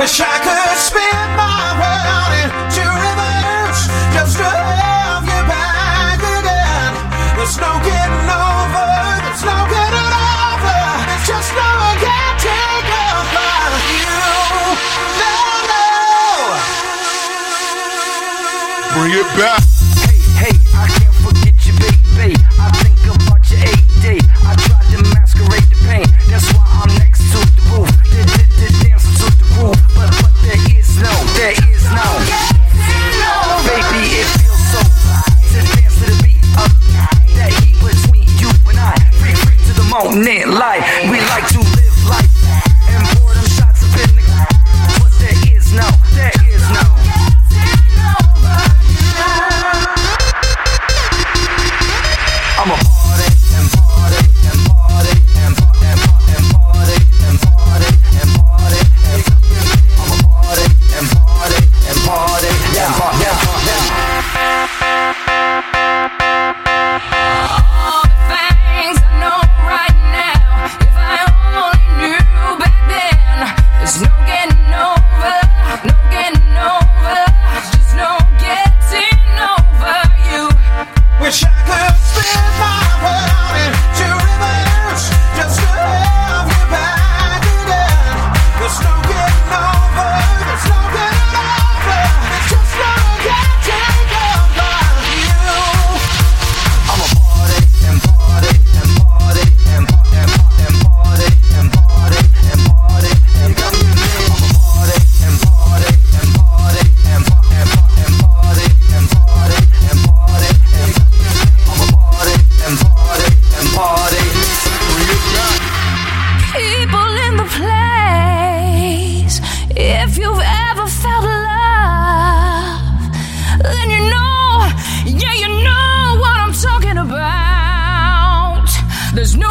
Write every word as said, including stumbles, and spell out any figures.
Wish I could spin my world into reverse just to have you back again. There's no getting over, there's no getting over. It's just no one can take over you. No, no. Bring it back. Hey, hey, I can't forget you, baby. I think about your A D. I tried to masquerade the pain. That's why I'm next to the roof. Dancing to the groove, but but there is no, there is no. Baby, it feels so right to dance to the beat of that heat between you and I. Free, free to the moment, light. We like to live life and pour them shots up in the. But there is no, there is no. I'm a party and party and party and party and party and party and party and party. I'm a party and party and party and party and party. All the things I know right now, if I only knew back then, there's no getting over, no getting over, just no getting over you. Wish I could spin my world into reverse just to have you back again. There's no getting over, there's no getting over. It's just no one can take over you. I'm a party and party and party and party and party and party and party and party. I'm a party and party and party and party and party and party and party and party and I'm a party and party and party. People in the place, if you've ever felt love, then you know, yeah, you know what I'm talking about. There's no